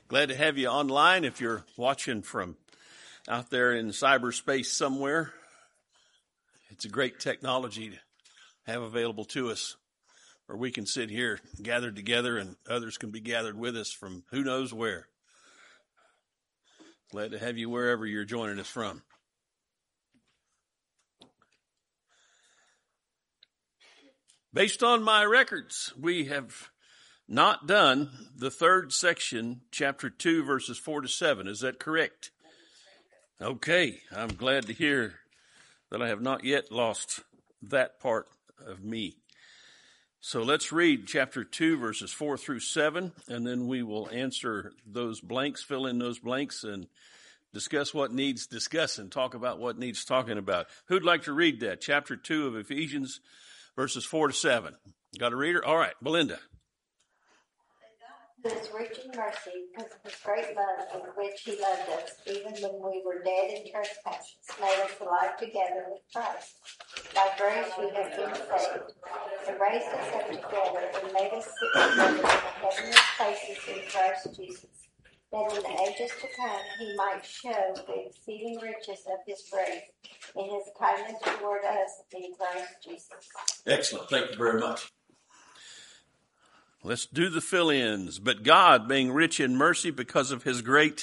Glad to have you online. If you're watching from out there in cyberspace somewhere, it's a great technology to have available to us where we can sit here gathered together and others can be gathered with us from who knows where. Glad to have you wherever you're joining us from. Based on my records, we have not done the third section, chapter 2, verses 4 to 7. Is that correct? Okay, I'm glad to hear that I have not yet lost that part of me. So let's read chapter 2, verses 4 through 7, and then we will answer those blanks, fill in those blanks, and discuss what needs discussing, talk about what needs talking about. Who'd like to read that? Chapter 2 of Ephesians, verses 4 to 7. Got a reader? All right, Belinda. Who is rich in mercy because of his great love with which he loved us, even when we were dead in trespasses, made us alive together with Christ. By grace you have been saved, and raised us up together, and made us sit together in the heavenly places in Christ Jesus, that in the ages to come he might show the exceeding riches of his grace in his kindness toward us in Christ Jesus. Excellent. Thank you very much. Let's do the fill-ins. But God, being rich in mercy because of his great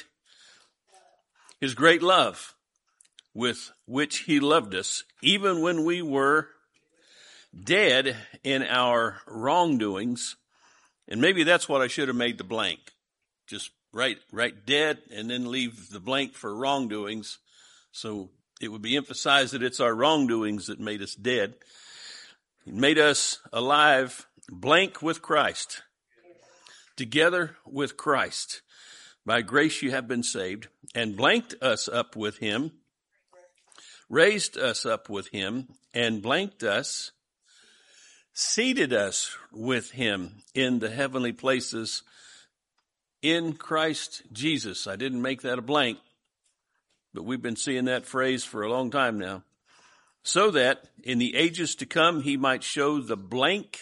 love with which he loved us, even when we were dead in our wrongdoings. And maybe that's what I should have made the blank. Just write dead and then leave the blank for wrongdoings. So it would be emphasized that it's our wrongdoings that made us dead. He made us alive, blank, with Christ, together with Christ. By grace you have been saved, and blanked us up with him, raised us up with him, and blanked us, seated us with him in the heavenly places in Christ Jesus. I didn't make that a blank, but we've been seeing that phrase for a long time now. So that in the ages to come he might show the blank,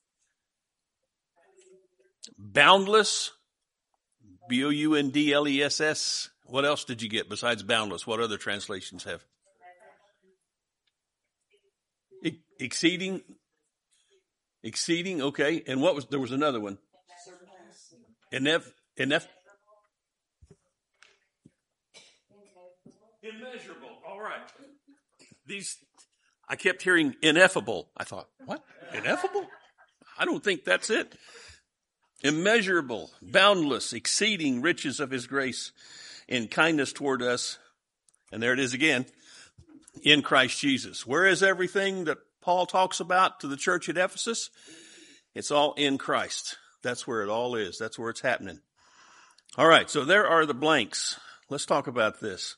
boundless, B-O-U-N-D-L-E-S-S. What else did you get besides boundless? What other translations have? Exceeding, okay. And there was another one. Immeasurable. All right. I kept hearing ineffable. I thought, what? Ineffable? I don't think that's it. Immeasurable, boundless, exceeding riches of his grace in kindness toward us. And there it is again, in Christ Jesus. Where is everything that Paul talks about to the church at Ephesus? It's all in Christ. That's where it all is. That's where it's happening. All right, so there are the blanks. Let's talk about this.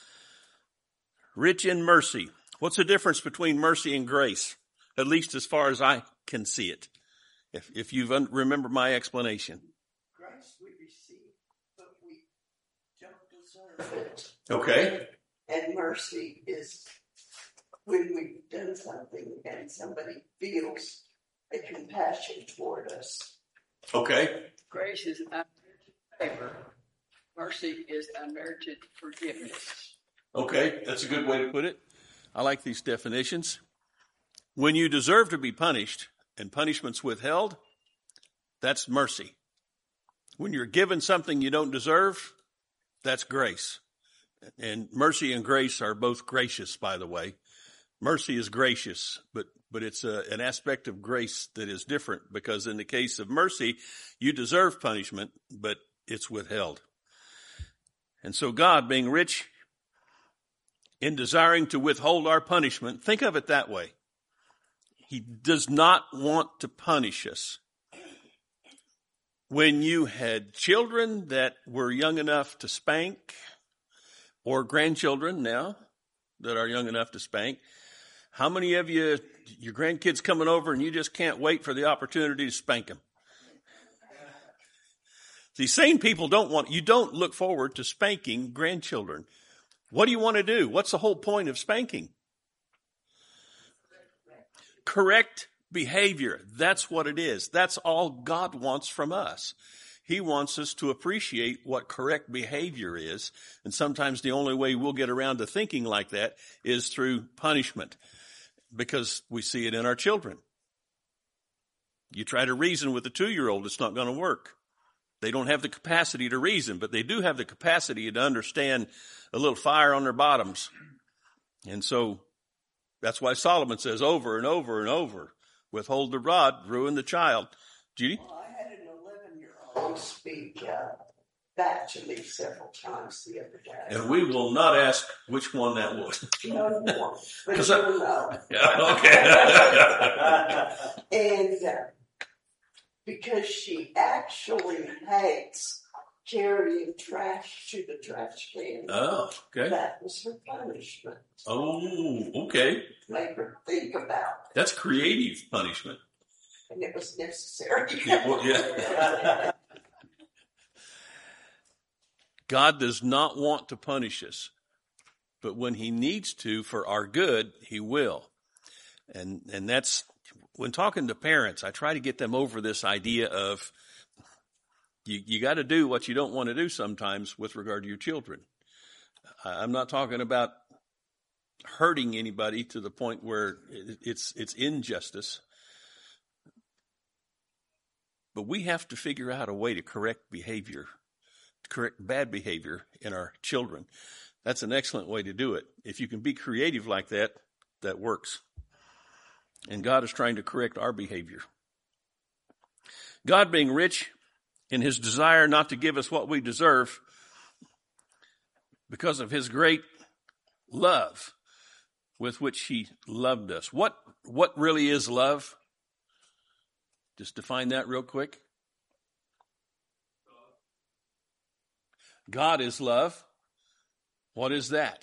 Rich in mercy. What's the difference between mercy and grace? At least as far as I can see it. If you remember my explanation. Grace we receive, but we don't deserve it. Okay. And mercy is when we've done something and somebody feels a compassion toward us. Okay. Grace is unmerited favor. Mercy is unmerited forgiveness. Okay, that's a good way to put it. I like these definitions. When you deserve to be punished and punishment's withheld, that's mercy. When you're given something you don't deserve, that's grace. And mercy and grace are both gracious, by the way. Mercy is gracious, but it's an aspect of grace that is different, because in the case of mercy, you deserve punishment, but it's withheld. And so God, being rich in desiring to withhold our punishment, think of it that way. He does not want to punish us. When you had children that were young enough to spank, or grandchildren now that are young enough to spank, how many of you, your grandkids coming over and you just can't wait for the opportunity to spank them? See, sane people you don't look forward to spanking grandchildren. What do you want to do? What's the whole point of spanking? Correct behavior. That's what it is. That's all God wants from us. He wants us to appreciate what correct behavior is. And sometimes the only way we'll get around to thinking like that is through punishment, because we see it in our children. You try to reason with a 2-year-old, it's not going to work. They don't have the capacity to reason, but they do have the capacity to understand a little fire on their bottoms. And so that's why Solomon says over and over and over, withhold the rod, ruin the child. Judy? Well, I had an 11-year-old speak back to me several times the other day. And we will not ask which one that was. No more, but 'Cause you'll know. Yeah, okay. And because she actually hates carrying trash to the trash can. Oh, okay. That was her punishment. Oh, okay. Make her think about it. That's creative punishment. And it was necessary. Yeah, well, yeah. God does not want to punish us, but when he needs to for our good, he will. And that's, when talking to parents, I try to get them over this idea of you got to do what you don't want to do sometimes with regard to your children. I'm not talking about hurting anybody to the point where it's injustice. But we have to figure out a way to correct bad behavior in our children. That's an excellent way to do it. If you can be creative like that, that works. And God is trying to correct our behavior. God, being rich in his desire not to give us what we deserve, because of his great love with which he loved us. What really is love? Just define that real quick. God is love. What is that?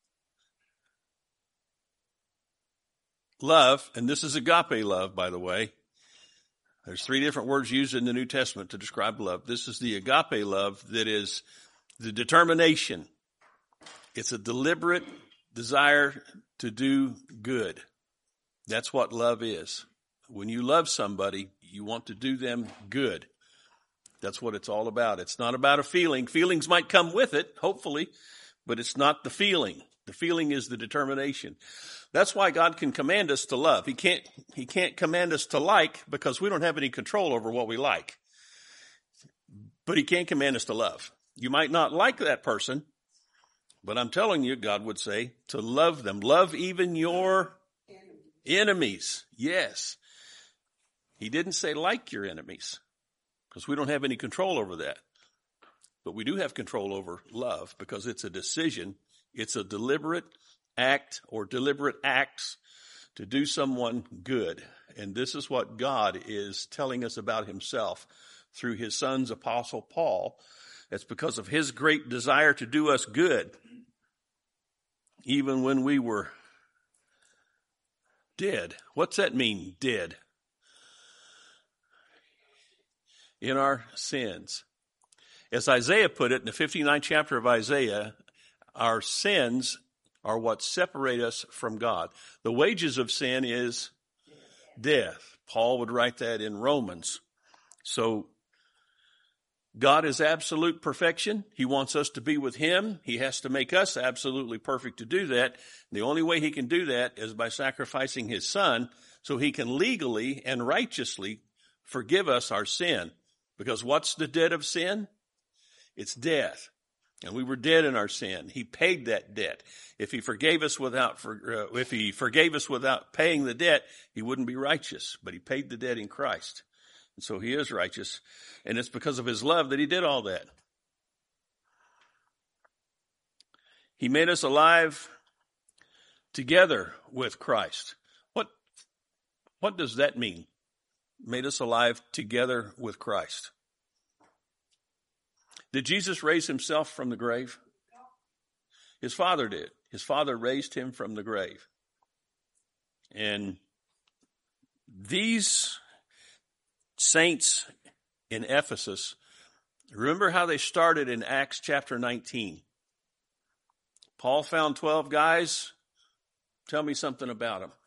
Love, and this is agape love, by the way. There's 3 different words used in the New Testament to describe love. This is the agape love that is the determination. It's a deliberate desire to do good. That's what love is. When you love somebody, you want to do them good. That's what it's all about. It's not about a feeling. Feelings might come with it, hopefully, but it's not the feeling. The feeling is the determination. That's why God can command us to love. He can't command us to like, because we don't have any control over what we like. But he can command us to love. You might not like that person, but I'm telling you, God would say to love them. Love even your enemies. Yes. He didn't say like your enemies, because we don't have any control over that. But we do have control over love, because it's a decision. It's a deliberate act or deliberate acts to do someone good. And this is what God is telling us about himself through his son's apostle Paul. It's because of his great desire to do us good, even when we were dead. What's that mean, dead? In our sins. As Isaiah put it in the 59th chapter of Isaiah, our sins are what separate us from God. The wages of sin is death. Paul would write that in Romans. So God is absolute perfection. He wants us to be with him. He has to make us absolutely perfect to do that. The only way he can do that is by sacrificing his son, so he can legally and righteously forgive us our sin. Because what's the debt of sin? It's death. And we were dead in our sin. He paid that debt. If he forgave us without paying the debt, he wouldn't be righteous. But he paid the debt in Christ. And so he is righteous. And it's because of his love that he did all that. He made us alive together with Christ. What does that mean? Made us alive together with Christ. Did Jesus raise himself from the grave? His Father did. His Father raised him from the grave. And these saints in Ephesus, remember how they started in Acts chapter 19. Paul found 12 guys. Tell me something about them.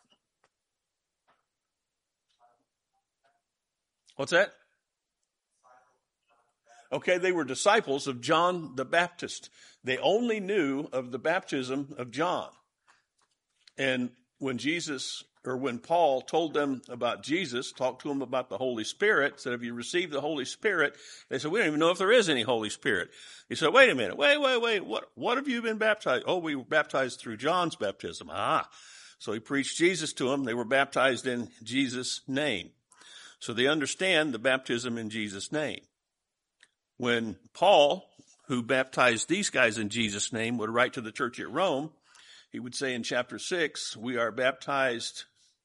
What's that? Okay, they were disciples of John the Baptist. They only knew of the baptism of John. And when Paul told them about Jesus, talked to them about the Holy Spirit, said, have you received the Holy Spirit? They said, we don't even know if there is any Holy Spirit. He said, wait a minute, wait. What have you been baptized? Oh, we were baptized through John's baptism. So he preached Jesus to them. They were baptized in Jesus' name. So they understand the baptism in Jesus' name. When Paul, who baptized these guys in Jesus' name, would write to the church at Rome, he would say in chapter 6, we are baptized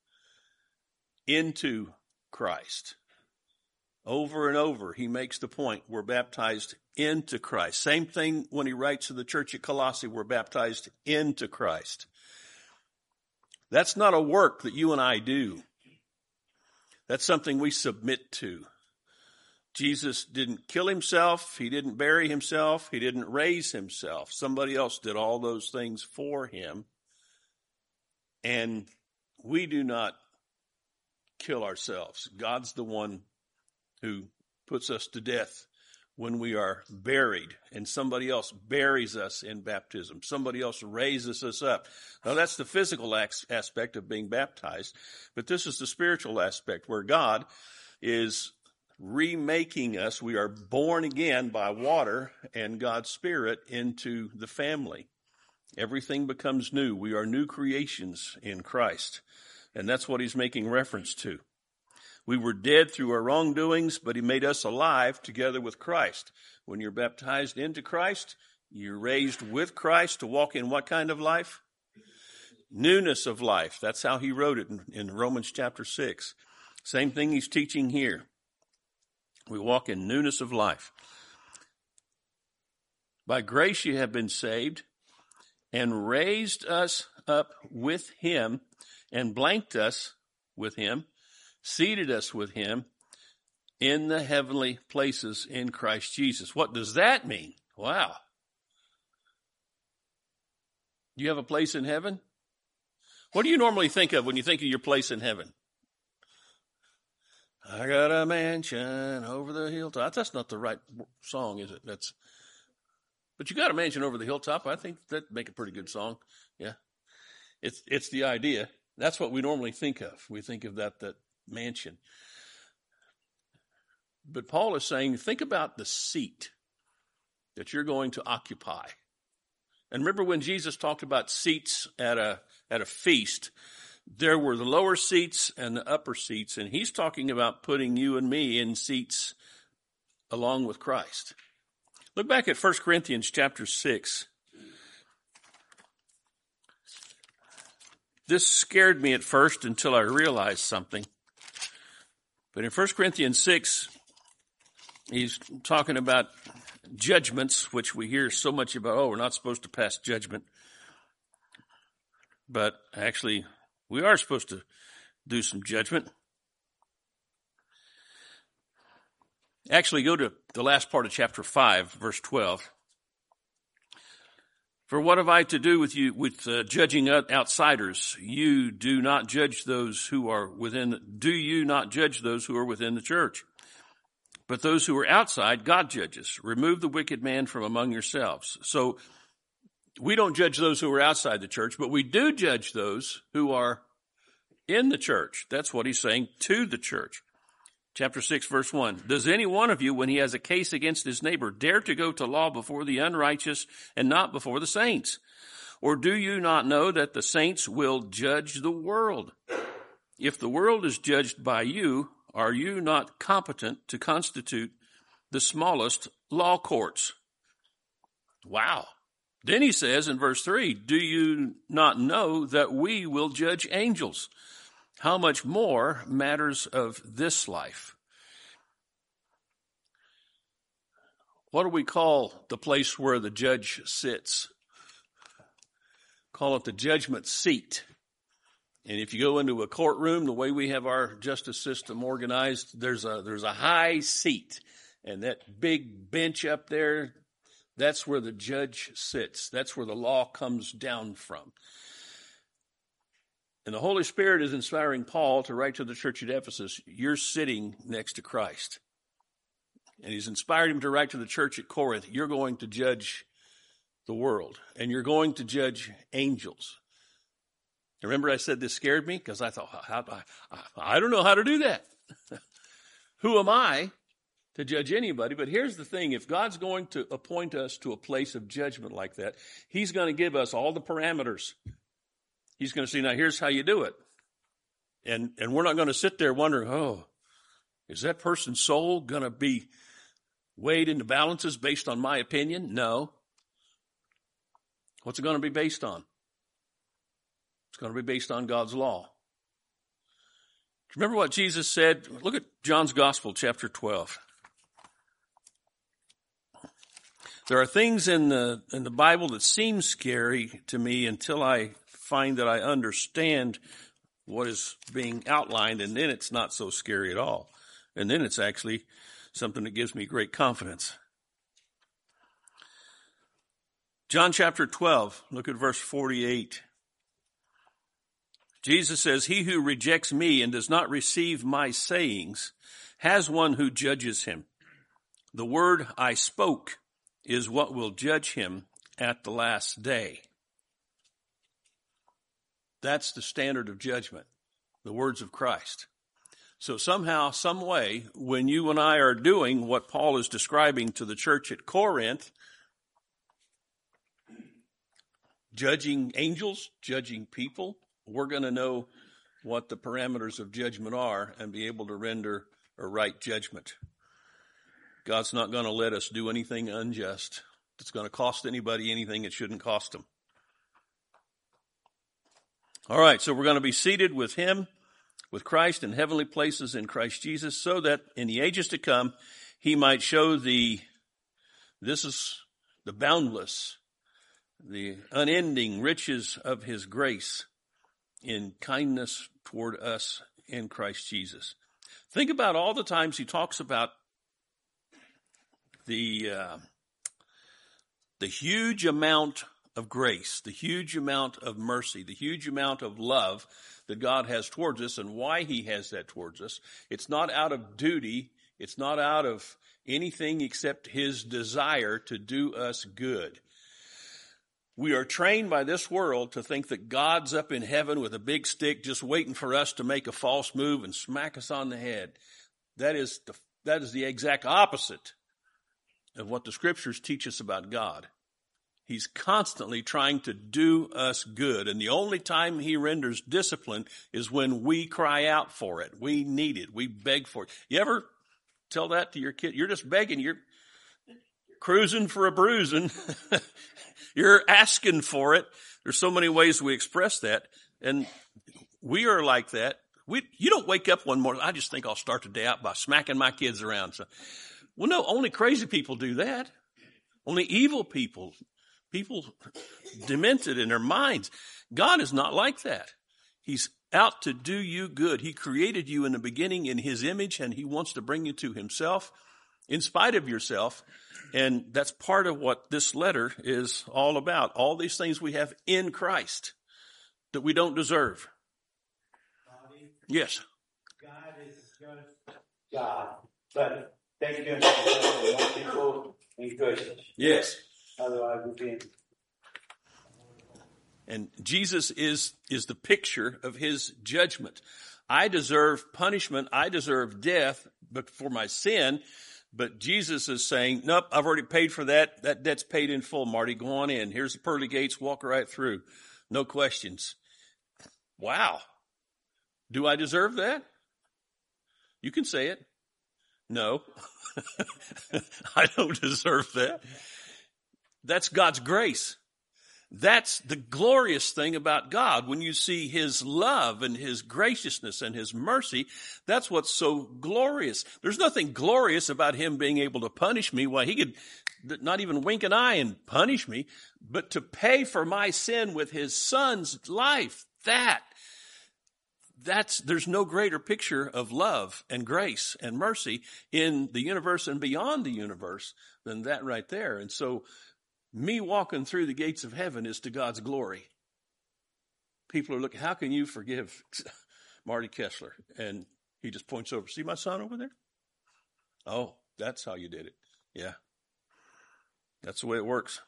into Christ. Over and over, he makes the point, we're baptized into Christ. Same thing when he writes to the church at Colossae, we're baptized into Christ. That's not a work that you and I do. That's something we submit to. Jesus didn't kill himself. He didn't bury himself. He didn't raise himself. Somebody else did all those things for him. And we do not kill ourselves. God's the one who puts us to death when we are buried, and somebody else buries us in baptism. Somebody else raises us up. Now, that's the physical aspect of being baptized, but this is the spiritual aspect where God is remaking us. We are born again by water and God's Spirit into the family. Everything becomes new. We are new creations in Christ, and that's what he's making reference to. We were dead through our wrongdoings, but he made us alive together with Christ. When you're baptized into Christ, you're raised with Christ to walk in what kind of life? Newness of life. That's how he wrote it in Romans chapter 6. Same thing he's teaching here. We walk in newness of life. By grace you have been saved, and raised us up with him, and blanked us with him, seated us with him in the heavenly places in Christ Jesus. What does that mean? Wow. Do you have a place in heaven? What do you normally think of when you think of your place in heaven? I got a mansion over the hilltop. That's not the right song, is it? But you got a mansion over the hilltop. I think that'd make a pretty good song. Yeah. It's the idea. That's what we normally think of. We think of that mansion. But Paul is saying, think about the seat that you're going to occupy. And remember when Jesus talked about seats at a feast, there were the lower seats and the upper seats, and he's talking about putting you and me in seats along with Christ. Look back at 1 Corinthians chapter 6. This scared me at first until I realized something. But in 1 Corinthians 6, he's talking about judgments, which we hear so much about. Oh, we're not supposed to pass judgment. But actually, we are supposed to do some judgment. Actually, go to the last part of chapter 5, verse 12. For what have I to do with you, judging outsiders? You do not judge those who are within. Do you not judge those who are within the church? But those who are outside, God judges. Remove the wicked man from among yourselves. So we don't judge those who are outside the church, but we do judge those who are in the church. That's what he's saying to the church. Chapter 6, verse 1. Does any one of you, when he has a case against his neighbor, dare to go to law before the unrighteous and not before the saints? Or do you not know that the saints will judge the world? If the world is judged by you, are you not competent to constitute the smallest law courts? Wow. Then he says in verse 3, do you not know that we will judge angels? How much more matters of this life? What do we call the place where the judge sits? Call it the judgment seat. And if you go into a courtroom, the way we have our justice system organized, there's a high seat. And that big bench up there, that's where the judge sits. That's where the law comes down from. And the Holy Spirit is inspiring Paul to write to the church at Ephesus, you're sitting next to Christ. And he's inspired him to write to the church at Corinth, you're going to judge the world, and you're going to judge angels. Remember I said this scared me? Because I thought, I don't know how to do that. Who am I to judge anybody? But here's the thing. If God's going to appoint us to a place of judgment like that, he's going to give us all the parameters. He's going to say, now here's how you do it. And we're not going to sit there wondering, oh, is that person's soul going to be weighed into balances based on my opinion? No. What's it going to be based on? It's going to be based on God's law. Remember what Jesus said? Look at John's Gospel, chapter 12. There are things in the Bible that seem scary to me until I find that I understand what is being outlined, and then it's not so scary at all. And then it's actually something that gives me great confidence. John chapter 12, look at verse 48. Jesus says, he who rejects me and does not receive my sayings has one who judges him. The word I spoke is what will judge him at the last day. That's the standard of judgment, the words of Christ. So somehow, some way, when you and I are doing what Paul is describing to the church at Corinth, judging angels, judging people, we're going to know what the parameters of judgment are and be able to render a right judgment. God's not going to let us do anything unjust that's going to cost anybody anything it shouldn't cost them. All right, so we're going to be seated with him, with Christ in heavenly places in Christ Jesus, so that in the ages to come, he might show this is the boundless, the unending riches of his grace in kindness toward us in Christ Jesus. Think about all the times he talks about the huge amount of grace, the huge amount of mercy, the huge amount of love that God has towards us and why he has that towards us. It's not out of duty. It's not out of anything except his desire to do us good. We are trained by this world to think that God's up in heaven with a big stick just waiting for us to make a false move and smack us on the head. That is the exact opposite of what the scriptures teach us about God. He's constantly trying to do us good, and the only time he renders discipline is when we cry out for it. We need it. We beg for it. You ever tell that to your kid? You're just begging. You're cruising for a bruising. You're asking for it. There's so many ways we express that, and we are like that. You don't wake up one morning, I just think I'll start the day out by smacking my kids around. So, well, no, only crazy people do that. Only evil people demented in their minds. God is not like that. He's out to do you good. He created you in the beginning in his image, and he wants to bring you to himself in spite of yourself. And that's part of what this letter is all about. All these things we have in Christ that we don't deserve. Yes. God is just God. But thank you for people in Christ. Yes. Otherwise we'd be. And Jesus is the picture of his judgment. I deserve punishment. I deserve death, but for my sin. But Jesus is saying, nope, I've already paid for that. That debt's paid in full, Marty. Go on in. Here's the pearly gates. Walk right through. No questions. Wow. Do I deserve that? You can say it. No. I don't deserve that. That's God's grace. That's the glorious thing about God. When you see his love and his graciousness and his mercy, that's what's so glorious. There's nothing glorious about him being able to punish me. Why, he could not even wink an eye and punish me, but to pay for my sin with his son's life, there's no greater picture of love and grace and mercy in the universe and beyond the universe than that right there. And so me walking through the gates of heaven is to God's glory. People are looking, how can you forgive Marty Kessler? And he just points over, see my son over there? Oh, That's how you did it. Yeah. That's the way it works.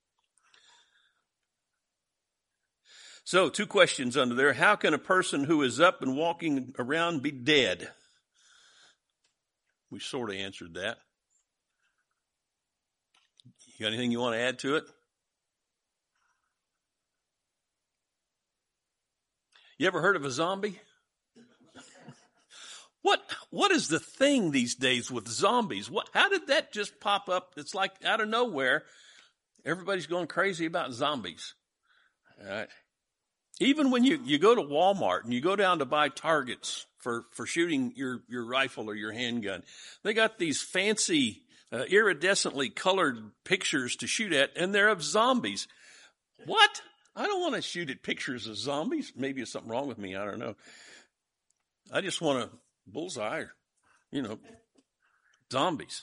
So 2 questions under there. How can a person who is up and walking around be dead? We sort of answered that. You got anything you want to add to it? You ever heard of a zombie? What is the thing these days with zombies? How did that just pop up? It's like out of nowhere. Everybody's going crazy about zombies. All right. Even when you go to Walmart and you go down to buy targets for shooting your rifle or your handgun, they got these fancy iridescently colored pictures to shoot at, and they're of zombies. What? I don't want to shoot at pictures of zombies. Maybe there's something wrong with me. I don't know. I just want a bullseye, zombies.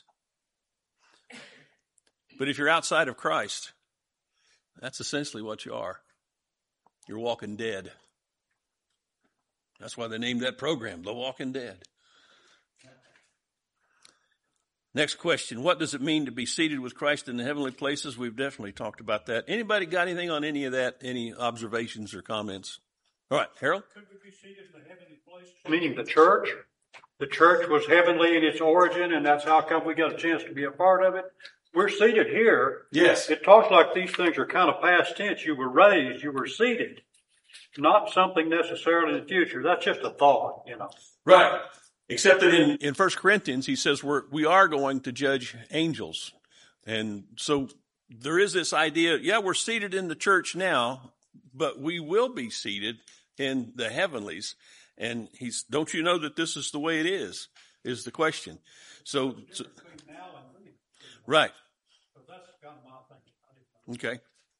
But if you're outside of Christ, that's essentially what you are. You're walking dead. That's why they named that program, The Walking Dead. Next question. What does it mean to be seated with Christ in the heavenly places? We've definitely talked about that. Anybody got anything on any of that? Any observations or comments? All right, Harold? Could we be seated in the heavenly places? Meaning the church. The church was heavenly in its origin, and that's how come we got a chance to be a part of it. We're seated here. Yes. It talks like these things are kind of past tense. You were raised, you were seated. Not something necessarily in the future. That's just a thought, Right. Except that in 1 Corinthians, he says we are going to judge angels. And so there is this idea, we're seated in the church now, but we will be seated in the heavenlies. And don't you know that this is the way it is the question. So Between now and then. right. So that's kind of my thinking. Okay.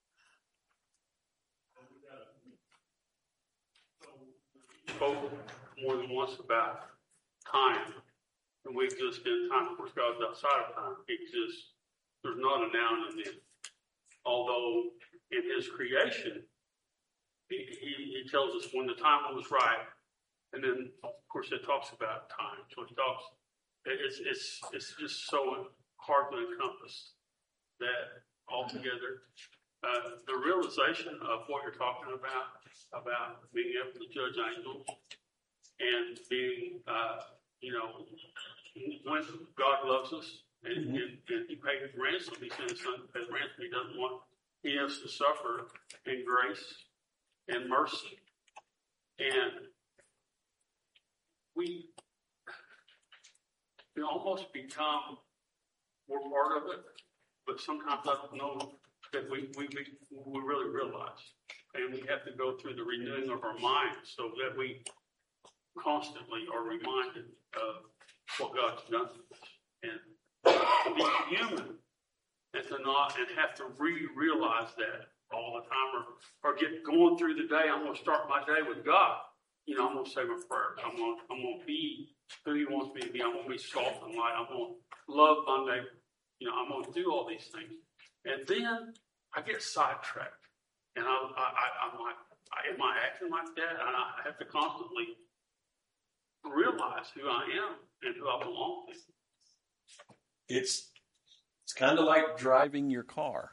Spoke more than once about time, and we exist in time. Of course, God's outside of time. He exists. There's not a now and a then. Although in His creation, He tells us when the time was right, and then of course it talks about time. So He talks. It's just so hard to encompass that altogether. The realization of what you're talking about being able to judge angels and being, when God loves us and He paid the ransom, He sent His Son to pay the ransom. He doesn't want He has to suffer in grace and mercy. And we almost become, we're part of it, but sometimes I don't know that we really realize. And we have to go through the renewing of our minds so that we constantly are reminded of what God's done to us. And to be human and have to realize that all the time or get going through the day. I'm going to start my day with God. I'm going to say my prayers. I'm going to be who He wants me to be. I'm going to be soft and light. I'm going to love my neighbor. I'm going to do all these things. And then I get sidetracked. And I'm like, am I acting like that? And I have to constantly realize who I am and who I belong to. It's kind of like driving your car.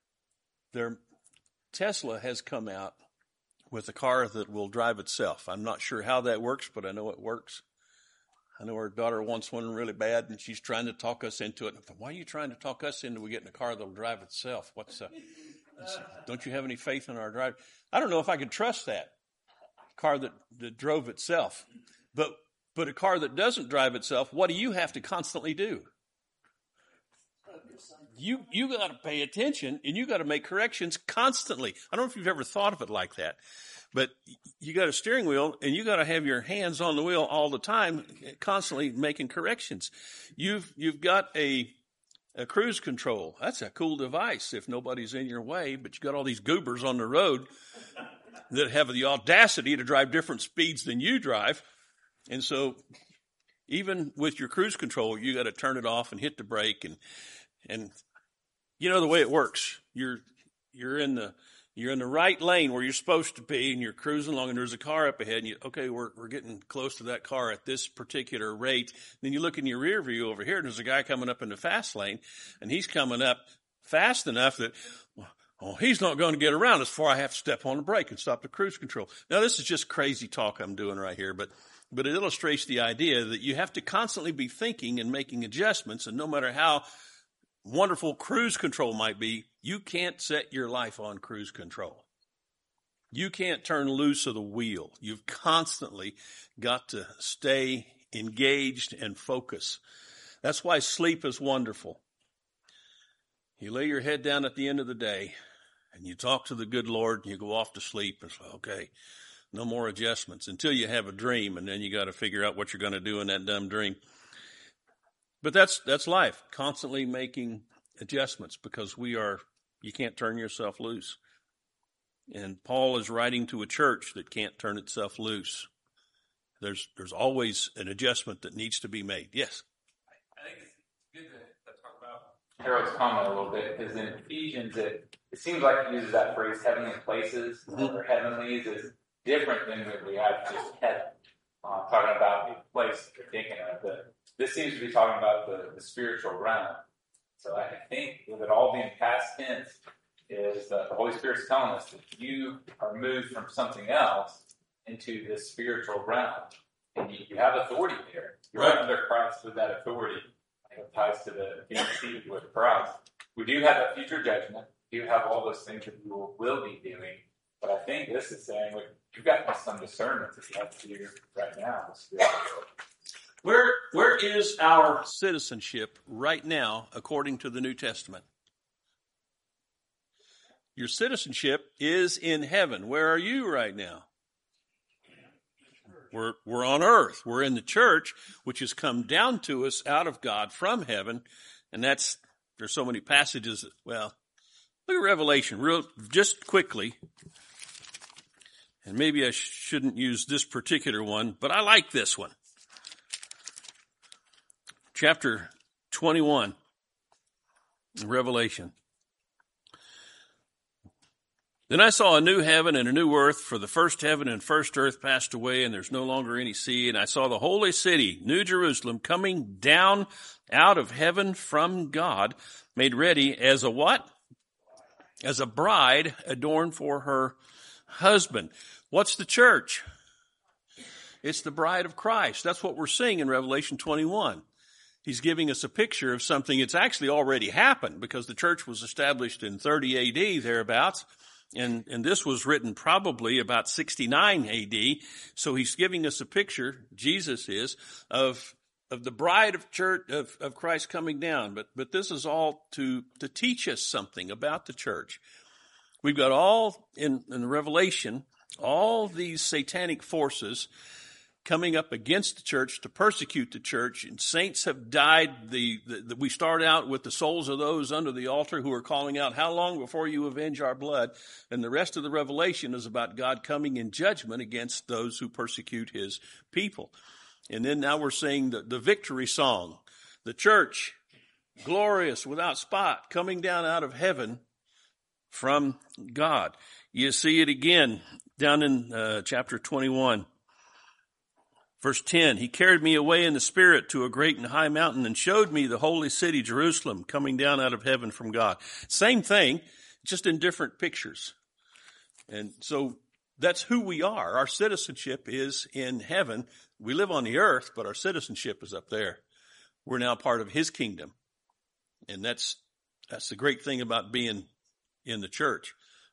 Tesla has come out with a car that will drive itself. I'm not sure how that works, but I know it works. I know our daughter wants one really bad, and she's trying to talk us into it. Why are you trying to talk us into we get in a car that will drive itself? Don't you have any faith in our driver? I don't know if I could trust that car that drove itself. But a car that doesn't drive itself, what do you have to constantly do? You got to pay attention, and you got to make corrections constantly. I don't know if you've ever thought of it like that, but you got a steering wheel, and you got to have your hands on the wheel all the time, constantly making corrections. You've got a cruise control. That's a cool device if nobody's in your way, but you got all these goobers on the road that have the audacity to drive different speeds than you drive. And so even with your cruise control, you got to turn it off and hit the brake and the way it works. You're in the You're in the right lane where you're supposed to be, and you're cruising along, and there's a car up ahead, and we're getting close to that car at this particular rate. Then you look in your rear view over here, and there's a guy coming up in the fast lane, and he's coming up fast enough that, he's not going to get around us before I have to step on the brake and stop the cruise control. Now, this is just crazy talk I'm doing right here, but it illustrates the idea that you have to constantly be thinking and making adjustments, and no matter how wonderful cruise control might be, you can't set your life on cruise control. You can't turn loose of the wheel. You've constantly got to stay engaged and focus. That's why sleep is wonderful. You lay your head down at the end of the day and you talk to the good Lord and you go off to sleep and say, okay, no more adjustments until you have a dream, and then you got to figure out what you're going to do in that dumb dream. But that's life, constantly making adjustments, because you can't turn yourself loose. And Paul is writing to a church that can't turn itself loose. There's always an adjustment that needs to be made. Yes? I think it's good to talk about Harold's comment a little bit, because in Ephesians, it seems like he uses that phrase, heavenly places, or heavenlies, is different than what we have just heaven. Talking about the place you're thinking of. This seems to be talking about the spiritual realm. So I think with it all being past tense is that the Holy Spirit's telling us that you are moved from something else into this spiritual realm. And you have authority there. You're right under Christ with that authority. It ties to the being seated with Christ. We do have that future judgment. We do have all those things that we will be doing. But I think this is saying you've got some discernment that you have to do right now. Where is our citizenship right now according to the New Testament? Your citizenship is in heaven. Where are you right now? We're on earth. We're in the church, which has come down to us out of God from heaven. And there's so many passages. Look at Revelation just quickly. And maybe I shouldn't use this particular one, but I like this one. Chapter 21, Revelation. Then I saw a new heaven and a new earth, for the first heaven and first earth passed away, and there's no longer any sea. And I saw the holy city, New Jerusalem, coming down out of heaven from God, made ready as a what? As a bride adorned for her husband. What's the church? It's the bride of Christ. That's what we're seeing in Revelation 21. He's giving us a picture of something that's actually already happened, because the church was established in 30 AD, thereabouts. And this was written probably about 69 AD. So he's giving us a picture, Jesus is, of the bride of church, of Christ coming down. But this is all to teach us something about the church. We've got all in the Revelation, all these satanic forces coming up against the church to persecute the church, and saints have died. We start out with the souls of those under the altar who are calling out, "How long before you avenge our blood?" And the rest of the Revelation is about God coming in judgment against those who persecute his people. And then now we're seeing the victory song, the church, glorious, without spot, coming down out of heaven from God. You see it again down in chapter 21. Verse 10, he carried me away in the spirit to a great and high mountain and showed me the holy city, Jerusalem, coming down out of heaven from God. Same thing, just in different pictures. And so that's who we are. Our citizenship is in heaven. We live on the earth, but our citizenship is up there. We're now part of his kingdom. And that's the great thing about being in the church.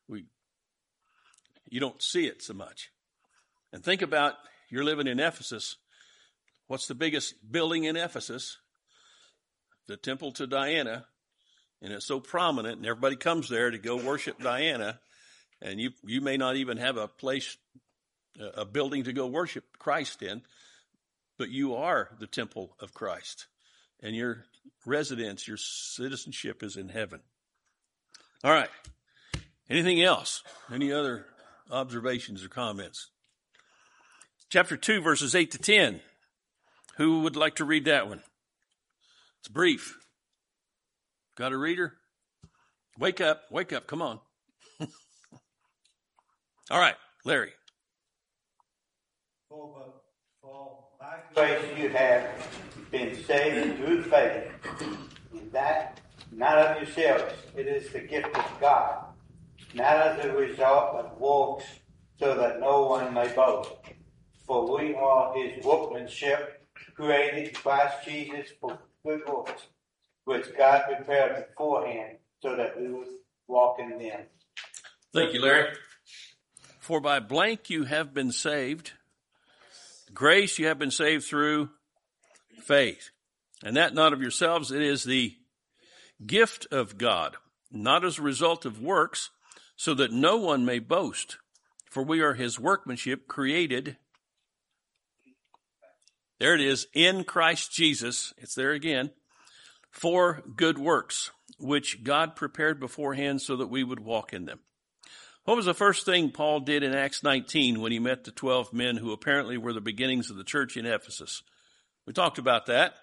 You don't see it so much. And think about, you're living in Ephesus. What's the biggest building in Ephesus? The temple to Diana. And it's so prominent, and everybody comes there to go worship Diana. And you may not even have a place, a building to go worship Christ in, but you are the temple of Christ. And your residence, your citizenship is in heaven. All right. Anything else? Any other observations or comments? Chapter 2, verses 8 to 10. Who would like to read that one? It's brief. Got a reader? Wake up, come on. All right, Larry. By grace you have been saved through faith, and that not of yourselves, it is the gift of God, not as a result of works, so that no one may boast. For we are his workmanship, created in Christ Jesus for good works, which God prepared beforehand, so that we would walk in them. Thank you, Larry. For by blank you have been saved. Grace you have been saved through faith. And that not of yourselves, it is the gift of God, not as a result of works, so that no one may boast. For we are his workmanship, created, there it is, in Christ Jesus, it's there again, for good works, which God prepared beforehand so that we would walk in them. What was the first thing Paul did in Acts 19 when he met the 12 men who apparently were the beginnings of the church in Ephesus? We talked about that.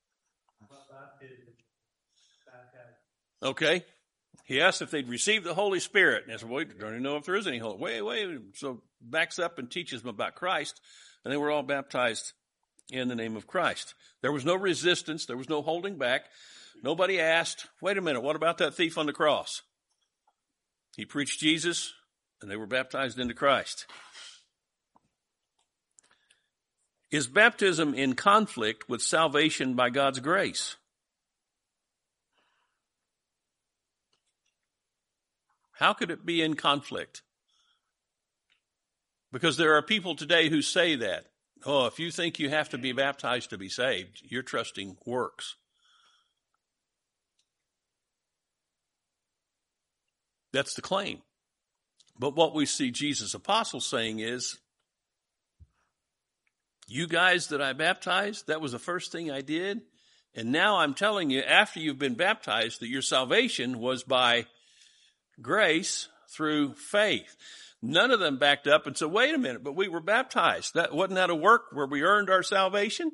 Okay. He asked if they'd received the Holy Spirit. And I said, well, we don't even know if there is any Holy. Wait. So backs up and teaches them about Christ. And they were all baptized in the name of Christ. There was no resistance. There was no holding back. Nobody asked, wait a minute, what about that thief on the cross? He preached Jesus, and they were baptized into Christ. Is baptism in conflict with salvation by God's grace? How could it be in conflict? Because there are people today who say that. Oh, if you think you have to be baptized to be saved, you're trusting works. That's the claim. But what we see Jesus' apostles saying is, you guys that I baptized, that was the first thing I did. And now I'm telling you, after you've been baptized, that your salvation was by grace through faith. None of them backed up and said, wait a minute, but we were baptized. Wasn't that a work where we earned our salvation?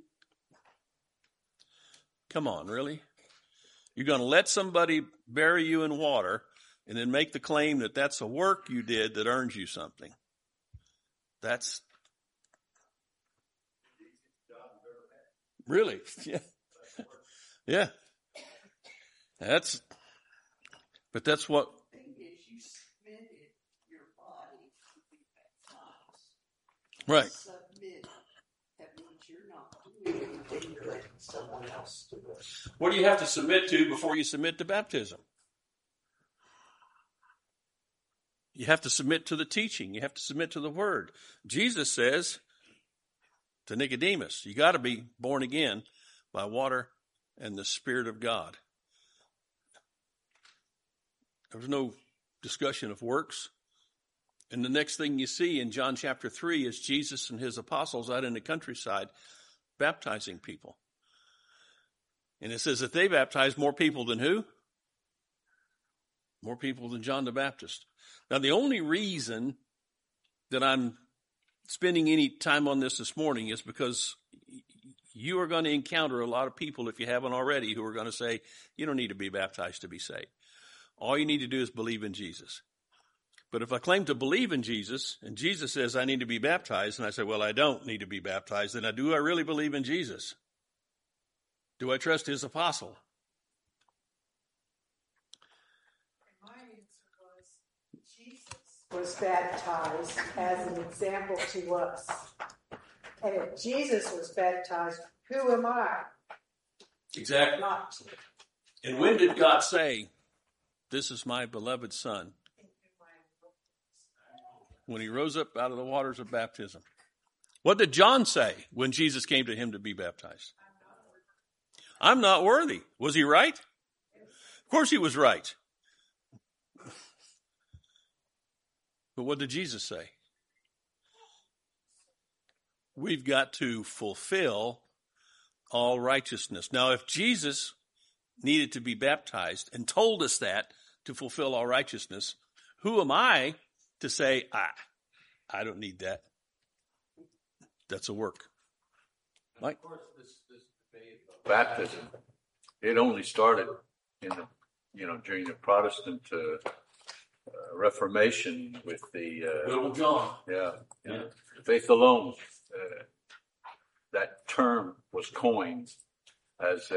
Come on, really? You're going to let somebody bury you in water and then make the claim that that's a work you did that earns you something? That's really, yeah. That's what. The thing is, you submitted your body to be baptized. Right. Submit. That means you're not doing anything, you're letting someone else do it. What do you have to submit to before you submit to baptism? You have to submit to the teaching. You have to submit to the word. Jesus says to Nicodemus, you got to be born again by water and the Spirit of God. There was no discussion of works. And the next thing you see in John chapter 3 is Jesus and his apostles out in the countryside baptizing people. And it says that they baptized more people than who? More people than John the Baptist. Now, the only reason that I'm spending any time on this morning is because you are going to encounter a lot of people, if you haven't already, who are going to say, you don't need to be baptized to be saved. All you need to do is believe in Jesus. But if I claim to believe in Jesus, and Jesus says I need to be baptized, and I say, well, I don't need to be baptized, then do I really believe in Jesus? Do I trust his apostle? My answer was, Jesus was baptized as an example to us. And if Jesus was baptized, who am I? Exactly. Not to. And when did God say, this is my beloved son? When he rose up out of the waters of baptism. What did John say when Jesus came to him to be baptized? I'm not worthy. Was he right? Of course he was right. But what did Jesus say? We've got to fulfill all righteousness. Now, if Jesus needed to be baptized and told us that to fulfill all righteousness, who am I to say, I don't need that? That's a work. Mike? Of course, this debate about baptism, it only started in the, during the Protestant Reformation with the Little John. yeah. Faith alone. That term was coined as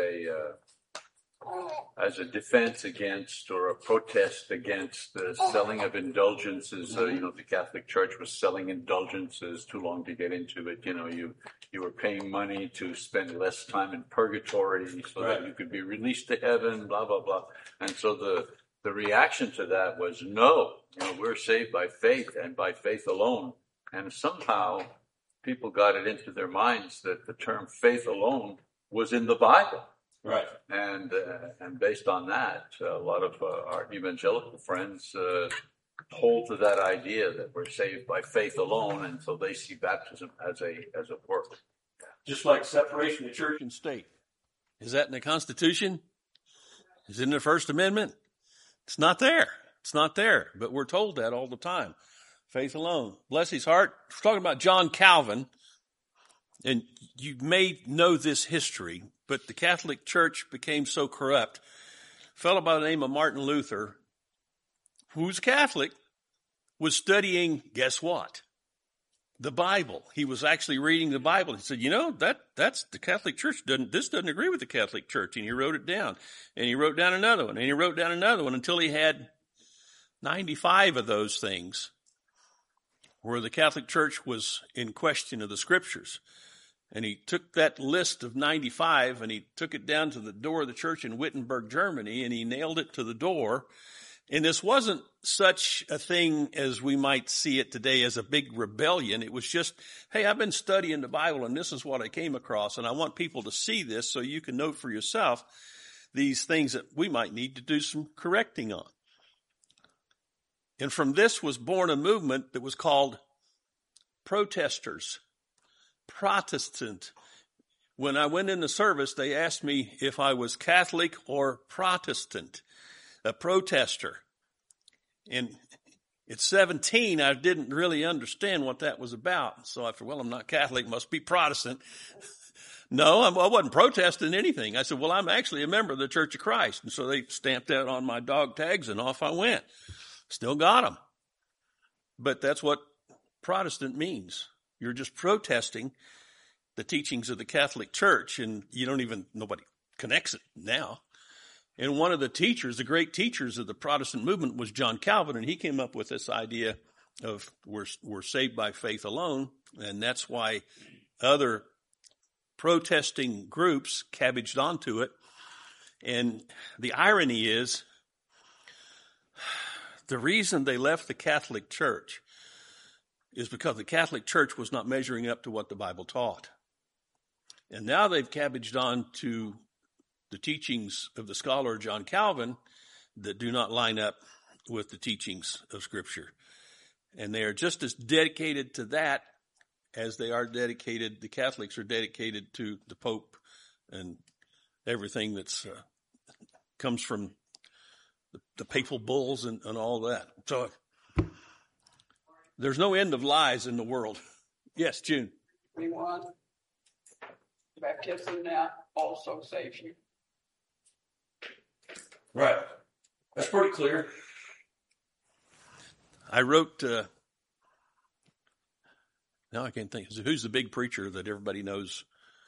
a defense against or a protest against the selling of indulgences. The Catholic Church was selling indulgences. Too long to get into it. You were paying money to spend less time in purgatory so that you could be released to heaven, blah, blah, blah. And so the reaction to that was, no, we're saved by faith and by faith alone. And somehow people got it into their minds that the term faith alone was in the Bible. Right. And based on that, a lot of our evangelical friends hold to that idea that we're saved by faith alone, and so they see baptism as a work. Just like separation of church and state. Is that in the Constitution? Is it in the First Amendment? It's not there. It's not there. But we're told that all the time. Faith alone. Bless his heart. We're talking about John Calvin. And you may know this history, but the Catholic Church became so corrupt. A fellow by the name of Martin Luther, who's Catholic, was studying, guess what? The Bible. He was actually reading the Bible. He said, that's the Catholic Church. This doesn't agree with the Catholic Church. And he wrote it down. And he wrote down another one. And he wrote down another one until he had 95 of those things where the Catholic Church was in question of the Scriptures. And he took that list of 95 and he took it down to the door of the church in Wittenberg, Germany, and he nailed it to the door. And this wasn't such a thing as we might see it today as a big rebellion. It was just, hey, I've been studying the Bible and this is what I came across. And I want people to see this so you can note for yourself these things that we might need to do some correcting on. And from this was born a movement that was called protesters. Protestant. When I went into service, they asked me if I was Catholic or Protestant, a protester. And at 17, I didn't really understand what that was about. So I said, well, I'm not Catholic, must be Protestant. No, I wasn't protesting anything. I said, well, I'm actually a member of the Church of Christ. And so they stamped that on my dog tags and off I went. Still got them. But that's what Protestant means. You're just protesting the teachings of the Catholic Church, and nobody connects it now. And one of the teachers, the great teachers of the Protestant movement was John Calvin, and he came up with this idea of we're saved by faith alone, and that's why other protesting groups cabbaged onto it. And the irony is, the reason they left the Catholic Church is because the Catholic Church was not measuring up to what the Bible taught. And now they've cabbaged on to the teachings of the scholar John Calvin that do not line up with the teachings of Scripture. And they are just as dedicated to that as they are dedicated, the Catholics are dedicated to the Pope and everything that's comes from the papal bulls and all that. So there's no end of lies in the world. Yes, June. 21. Baptism now also saves you. Right. That's pretty clear. I wrote, now I can't think, who's the big preacher that everybody knows?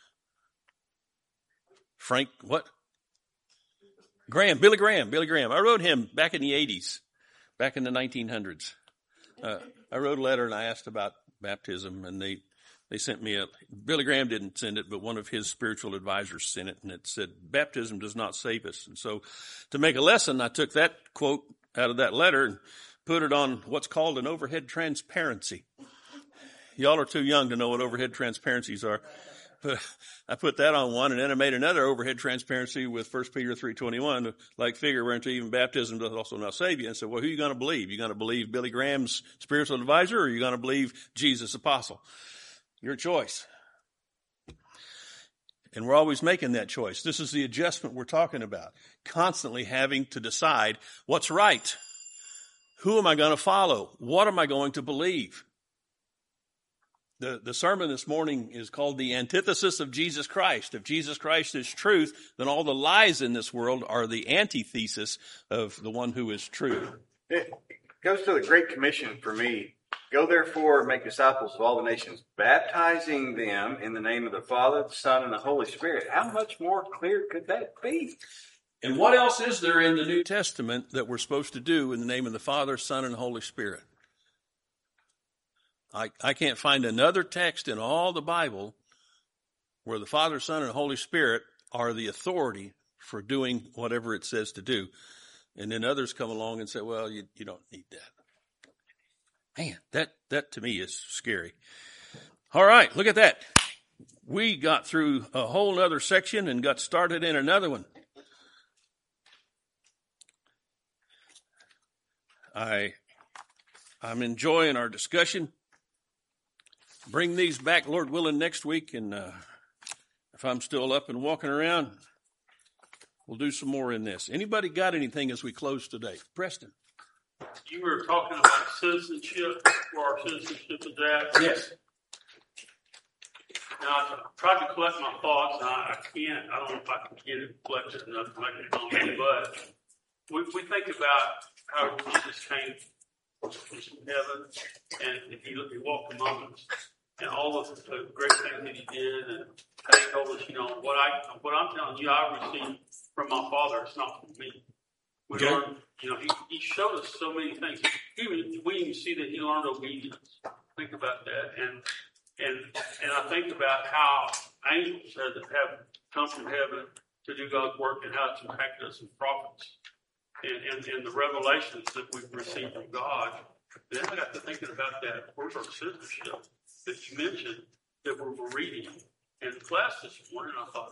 Frank, what? Billy Graham. I wrote him back in the 80s, back in the 1900s. I wrote a letter and I asked about baptism, and they sent me Billy Graham didn't send it, but one of his spiritual advisors sent it, and it said, baptism does not save us. And so to make a lesson, I took that quote out of that letter and put it on what's called an overhead transparency. Y'all are too young to know what overhead transparencies are. But I put that on one, and then I made another overhead transparency with 1 Peter 3:21, like figure whereunto even baptism does also not save you. And so, well, who are you going to believe? You going to believe Billy Graham's spiritual advisor, or are you going to believe Jesus' apostle? Your choice. And we're always making that choice. This is the adjustment we're talking about. Constantly having to decide what's right. Who am I going to follow? What am I going to believe? The sermon this morning is called the antithesis of Jesus Christ. If Jesus Christ is truth, then all the lies in this world are the antithesis of the one who is true. goes to the Great Commission for me. Go therefore and make disciples of all the nations, baptizing them in the name of the Father, the Son, and the Holy Spirit. How much more clear could that be? And what else is there in the New Testament that we're supposed to do in the name of the Father, Son, and Holy Spirit? I can't find another text in all the Bible where the Father, Son, and Holy Spirit are the authority for doing whatever it says to do. And then others come along and say, well, you don't need that. Man, that to me is scary. All right, look at that. We got through a whole other section and got started in another one. I'm enjoying our discussion. Bring these back, Lord willing, next week, and if I'm still up and walking around, we'll do some more in this. Anybody got anything as we close today? Preston. You were talking about citizenship, where our citizenship is at. Yes. Now, I tried to collect my thoughts, and I can't. I don't know if I can get it collected enough to make it comment, but we think about how Jesus came from heaven, and he walked among us, and all of the great things that he did, and how he told us, what I'm telling you, I received from my Father. It's not from me. We learned, he showed us so many things. We even see that he learned obedience. Think about that, and I think about how angels have come from heaven to do God's work, and how it's impacted us as prophets, and the revelations that we've received from God. Then I got to thinking about that word of citizenship that you mentioned that we were reading in class this morning. I thought,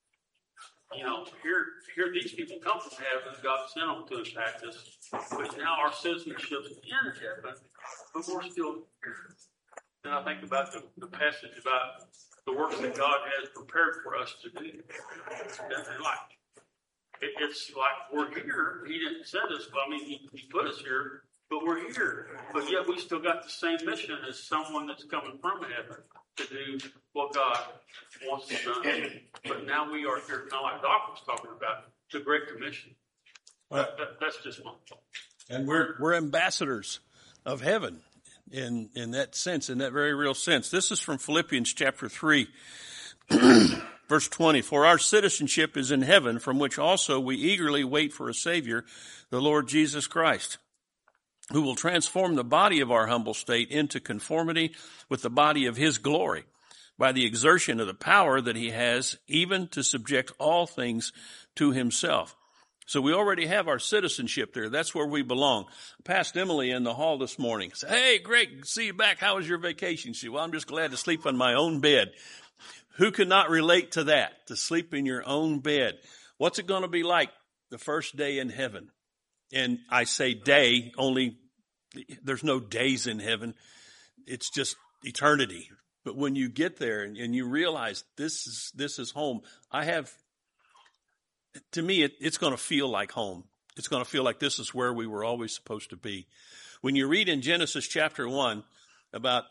here these people come from heaven. God sent them to impact us, but now our citizenship is in heaven, but we're still here. And I think about the passage about the works that God has prepared for us to do. And it's like we're here. He didn't send us, but he put us here, but we're here. But yet we still got the same mission as someone that's coming from heaven to do what God wants to do. But now we are here, kind of like Doc was talking about, the Great Commission. That's just my thought. And we're ambassadors of heaven in that sense, in that very real sense. This is from Philippians chapter 3, verse 20. For our citizenship is in heaven, from which also we eagerly wait for a Savior, the Lord Jesus Christ, who will transform the body of our humble state into conformity with the body of his glory, by the exertion of the power that he has, even to subject all things to himself. So we already have our citizenship there. That's where we belong. I passed Emily in the hall this morning. I said, hey, Greg, see you back. How was your vacation? She said, well, I'm just glad to sleep on my own bed. Who could not relate to that, to sleep in your own bed? What's it going to be like the first day in heaven? And I say day, only there's no days in heaven. It's just eternity. But when you get there and you realize this is home, to me, it's going to feel like home. It's going to feel like this is where we were always supposed to be. When you read in Genesis chapter 1 about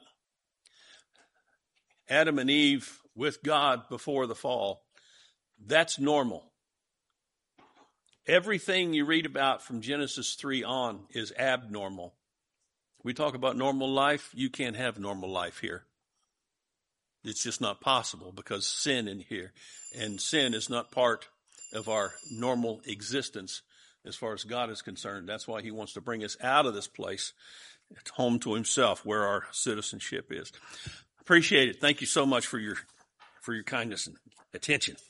Adam and Eve with God before the fall, that's normal. Everything you read about from Genesis 3 on is abnormal. We talk about normal life. You can't have normal life here. It's just not possible because sin in here. And sin is not part of our normal existence as far as God is concerned. That's why he wants to bring us out of this place, home to himself, where our citizenship is. Appreciate it. Thank you so much for your kindness and attention.